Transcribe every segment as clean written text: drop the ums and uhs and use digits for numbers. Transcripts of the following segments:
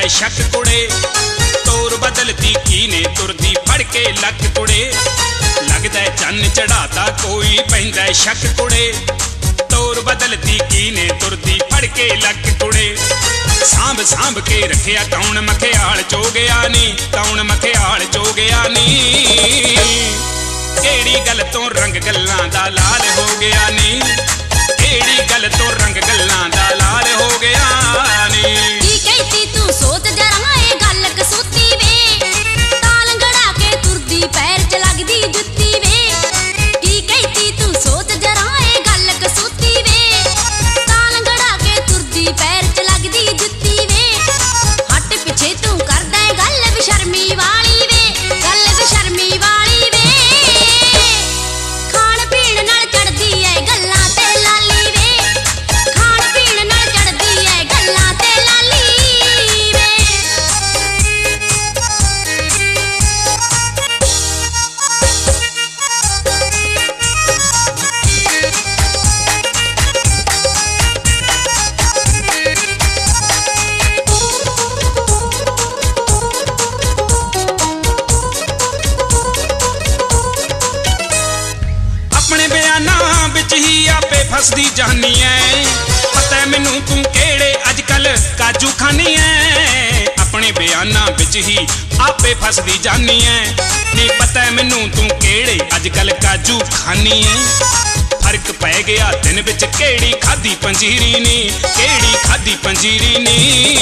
शक कुड़े तोर बदलती कीने तुरदी फड़ के लक कुड़े लगदा चन्न चढ़ाता कोई पैंदा शक कुड़े तोर बदलती कीने तुरदी फड़ के लक कुड़े सांभ सांभ के रखिया कौन मखियाल चोगया नी कौन मखियाल चोगया नी केड़ी गल तो रंग गल्लां दा लाल हो गया नी केड़ी गल तो रंग गल्लां दा लाल हो गया नी की कहती तू सोच जरा ए गल कसूती वे ताल गड़ा के तुरदी पैर च लगदी जुत्ती वे की कहती तू सोच जरा ए गल कसूती वे ताल गड़ा के तुरदी पैर च लगदी जुत्ती वे हट पिछे तू करदा है गल बेशर्मी वाली वे गल बेशर्मी वाली वे खाण पीण नाल चढ़दी है गल्लां ते लाली वे खाण पीण नाल चढ़दी है गल्लां ते लाली वे अपने बयानां विच ही आपे फसदी जानी है पता मैनू तू केड़े अजकल काजू खानी है अपने बयानां विच ही आपे फसदी जानी है नी पता मैनू तू केड़े अजकल काजू खानी है फर्क पै गया दिन विच केड़ी खादी पंजीरी नी केड़ी खादी पंजीरी नी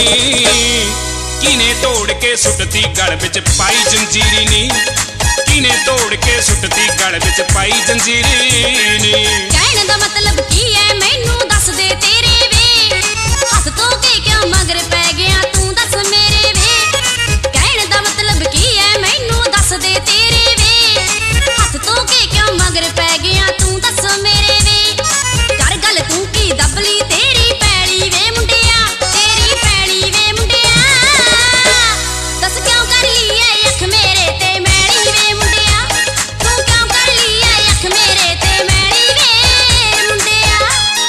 कीने तोड़ के सुटती गल विच पाई जंजीरी नी कीने तोड़ के सुटती गल विच पाई जंजीरी नी कहने दा मतलब की है मैनू दस दे तेरे वे हस तो के क्यों मगर पै गया तू दस मेरे वे कहने दा मतलब की है मैनू दस दे तेरे वे हस तो के क्यों मगर पै गया तू दस मेरे वे कर गल तू की दबली तेरी पैली वे मुंडिया तेरी पैली वे मुंडिया दस क्यों कर ली है अख मेरे ते मैली वे मुंडिया तू क्यों कर ली है अख मेरे ते मैली वे मुंडिया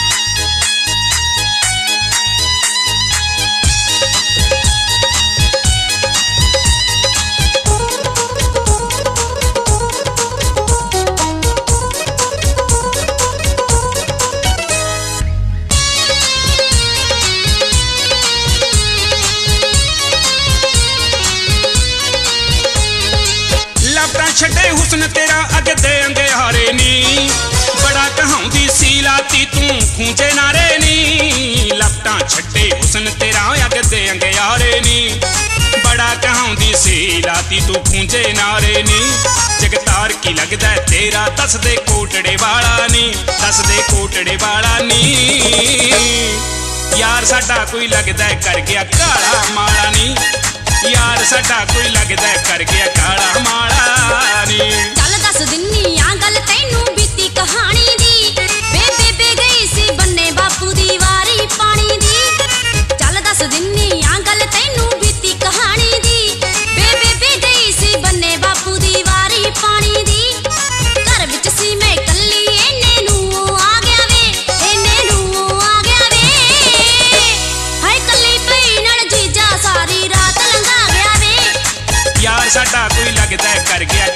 लपटा छड़े हुस्न तेरा अग दे अंधेहारे नी बड़ा कहाउंदी सी लाती तू खूंजे नारे नी लपटा छड़े हुस्न तेरा अग दे अंधेहारे नी बड़ा कहाउंदी सी लाती तू खूंजे नारे नी जगतार की लगदा है तेरा दस दे कोटड़े वाला नी दस दे कोटड़े वाला नी यार साडा कोई लगदा है कर गया काला माला नी यार साडा कोई लगदा है कर गया काला माला नी चल दस दिन्नी आ गल तैनू बीती कहानी दी बे गई सी बन्ने बापू दी वारी पानी दी चल दस दिन्नी आ गल तैनू बीती कहानी दी बे गई सी बन्ने बापू दी वारी पानी दी घर विच सी मैं कल्ली इन्ने नू आ गया वे इन्ने नू आ गया वे हाय कल्ली पई नाल जीजा सारी रात लंघा गया वे यार साडा कोई लगदा है कर गया